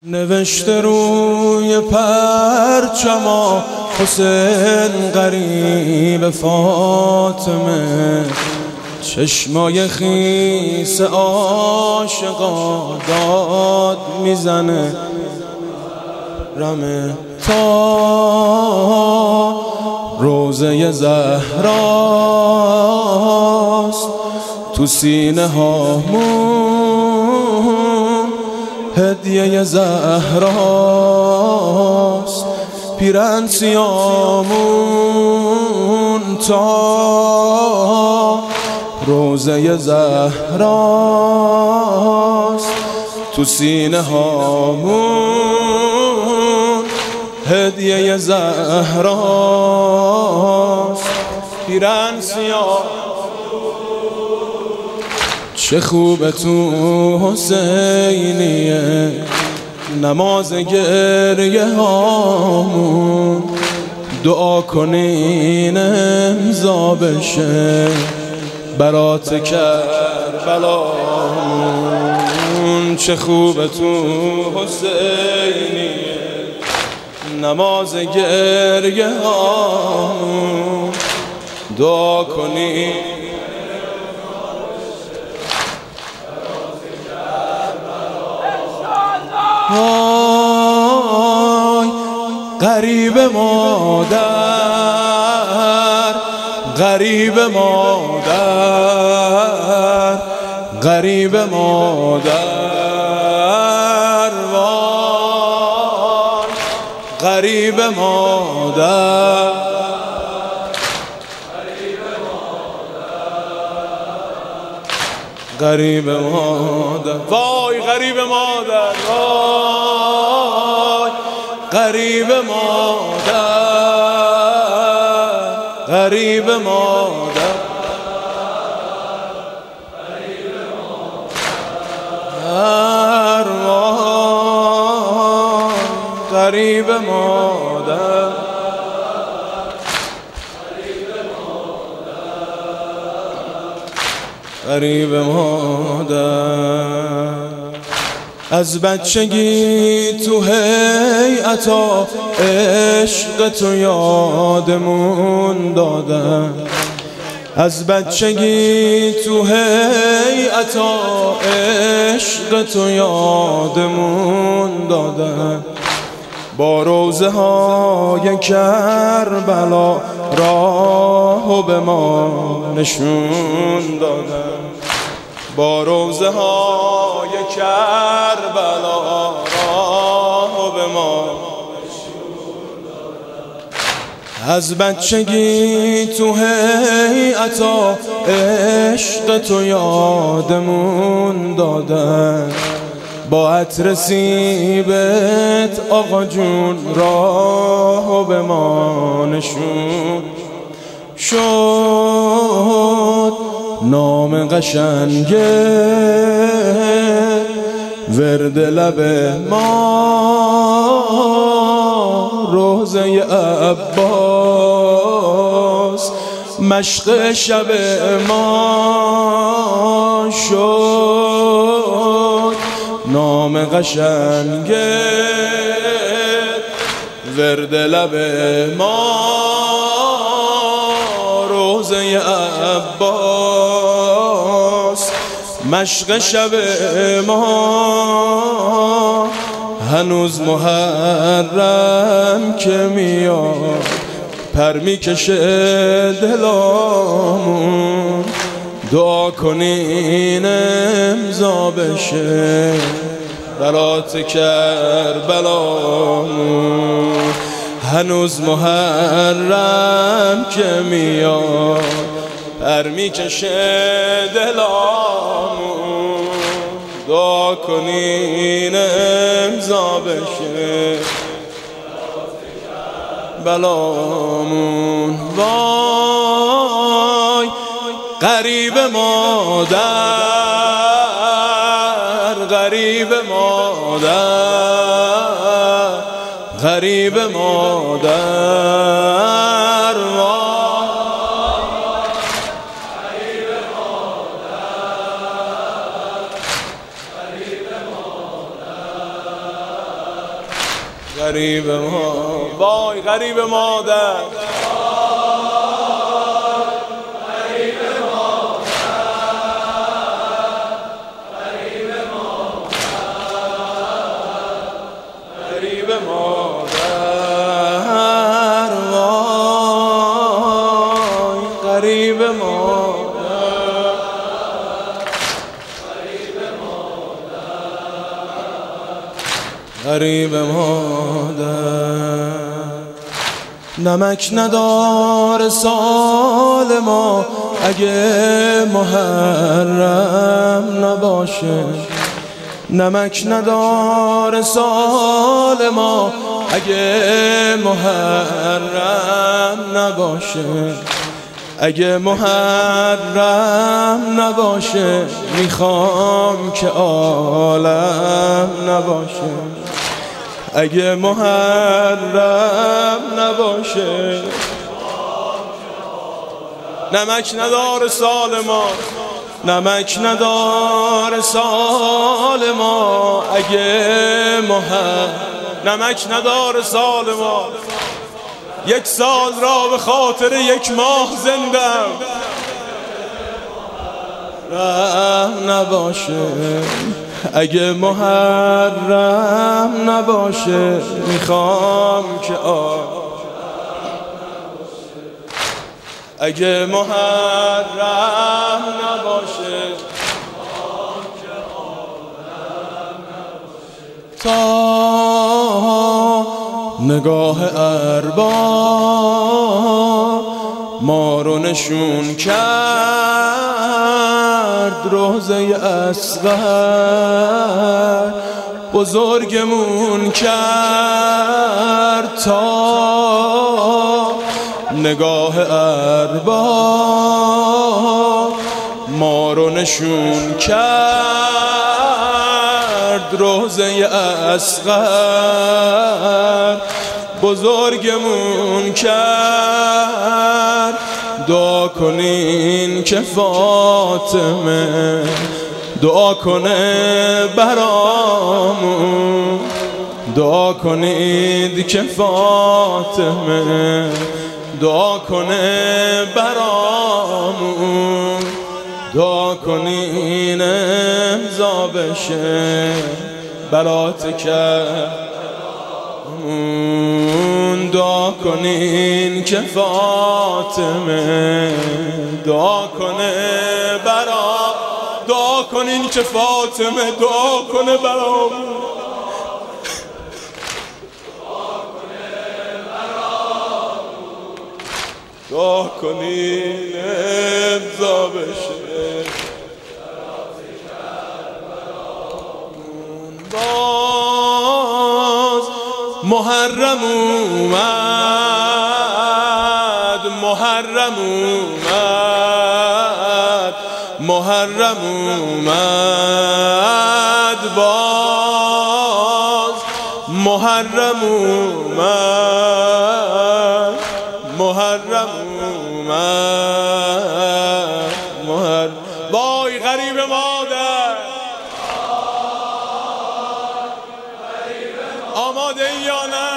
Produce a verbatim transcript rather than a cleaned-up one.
نوشته روی پرچما حسین غریب فاطمه، چشمای خیس عاشقا داد میزنه رمه تا روزه زهراست تو سینه هامون هدیه زهراست، پیرن سیامون تا روزه زهراست تو سینه هامون هدیه زهراست، پیرن سیامون. چه خوبه تو حسینیه نماز گریه هامون، دعا کنین امضا بشه برات کربلامون. چه خوبه تو حسینیه نماز گریه هامون، دعا کنین آی غریب مادر، غریب مادر، غریب مادر، وای غریب مادر، غریب مادر، وای غریب مادر، وای غریب مادر، غریب مادر، غریب مادر، غریب مادر. از بچگی تو هیئتا عشق تو یادمون دادن، از بچگی تو هیئتا عشق تو یادمون دادن، با روزه های کربلا راهو به ما نشون دادن، با روزه های کربلا راهو به ما نشون دادن. از بچگی تو هیئتا عشق تو یادمون دادن، با عطر سیبت آقا جون راهو به ما نشون شد. نام قشنگه ورد لب ما، روزه عباس مشق شب ما شد. نام قشنگه ورد لب ما، روزه عباس مشق شب ما. هنوز محرم که میاد پر میکشه دلامون، دعا کنین امضا بشه برات کربلامون. هنوز محرم که میاد پر میکشه دلامون، دعا کنین امضا بشه بلامون. وای غریب مادر، غریب مادر، غریب مادر، غریب ما، وای غریب مادر، غریب مادر، وای غریب مادر، غریب مادر. نمک ندار سال ما اگه محرم نباشه، نمک ندار سال ما اگه محرم نباشه، اگه محرم نباشه میخوام که عالم نباشه، اگه محرم نباشه. نمک ندار سال ما، نمک ندار سال ما اگه محرم، نمک ندار سال ما. یک سال را به خاطر یک ماه زندم رحم نباشه، اگه محرم نباشه میخوام که آه، اگه محرم نباشه تا نگاه ارباب ما رو نشون کرد، روضه اصغر بزرگمون کرد، تا نگاه ارباب ما رو نشون کرد، روضه اصغر بزرگمون کرد. دعا کنین که فاطمه دعا کنه برامون، دعا کنید که فاطمه دعا کنه برامون، دعا کنین امضا بشه برات کرمون، دعا کنین که فاطمه دعا کنه برا، دعا کنین که فاطمه دعا کنه برامون، دعا کنین امضا بشه. باز محرم اومد، محرم اومد، محرم اومد، باز محرم اومد، محرم اومد، محرم. وای غریب مادر، آماده ای یا نه؟